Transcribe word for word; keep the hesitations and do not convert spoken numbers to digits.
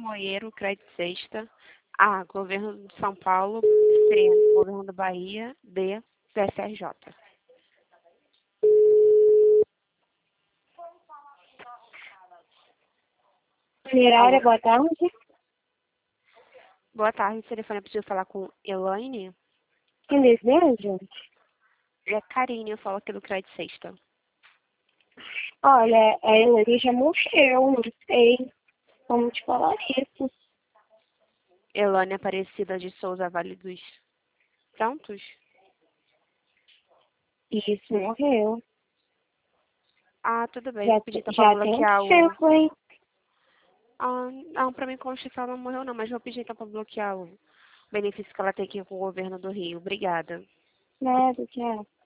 Limoeiro, Crédito Sexta. A. Governo de São Paulo. C. Governo da Bahia. D. P S R J. Funerária, boa tarde. Boa tarde, esse telefone é possível falar com Elaine? Quem deseja? É Karine, eu falo aqui do Crédito Sexta. Olha, a Elaine já morreu, não sei como te falar isso. Elaine Aparecida de Souza Vale dos Santos? Isso, morreu. Ah, tudo bem, Já, vou pedir então pra já tem um bloquear o... tempo, hein? Ah, não, pra mim consta que ela não morreu não, mas vou pedir então pra bloquear o benefício que ela tem aqui com o governo do Rio. Obrigada. Nada, tchau.